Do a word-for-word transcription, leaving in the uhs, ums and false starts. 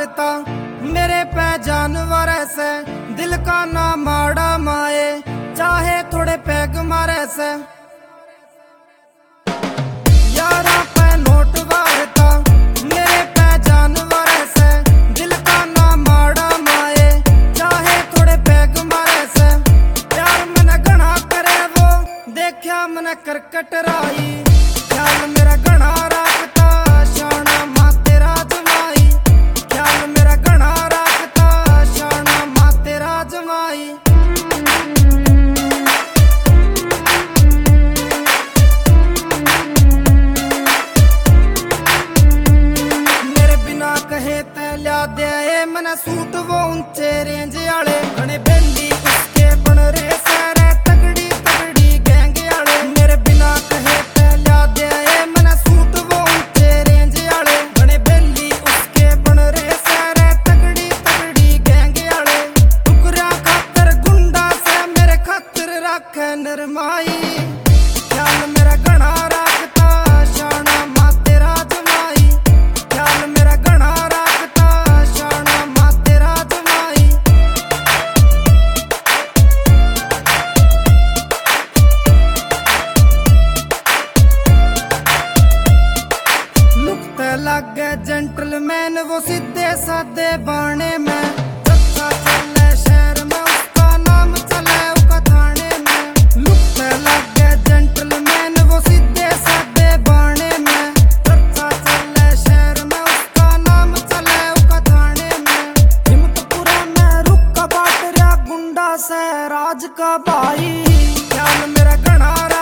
वारता मेरे पे जानवर से दिल का ना माड़ा माए चाहे थोड़े पैग मारे से यारा पे नोट वारता मेरे पे जानवर से दिल का ना माड़ा माए चाहे थोड़े पैग मारे से प्यार मैंने घना करे वो देखा मैंने करकट राई ख्याल मेरा घना रखता शाना माँ तेरा जमाई ख्याल मेरा घना रखता शाना माँ तेरा जमाई मेरे बिना कहे तैल्या दे मैंने सूट वो ऊंचे रेंज आले घने बेली उसके बन रे सारे तगड़ी तगड़ी गैंग आले मेरे बिना कहे तैल्या दे मैंने सूट वो ऊंचे रेंज आले घने बेली उसके बन रे सारे तगड़ी तगड़ी गैंग आले टुकड़ा खातर गुंडा से मेरे खातर रखे नरमाई ख्याल मेरा घना रखता शाना माँ तेरा जमाई ख्याल मेरा घना रखता शाना माँ तेरा जमाई लुकते लगे जेंटलमैन वो सीधे साधे बाणे में चक्का चले शहर में उसका नाम चले उका थाने में लुकते लगे जेंटलमैन वो सीधे साधे बाणे में चक्का चले शहर में उसका नाम चले उका थाने में हिम्मतपुरा में रुक का बाट रहा गुंडा से राज का भाई ख्याल मेरा घना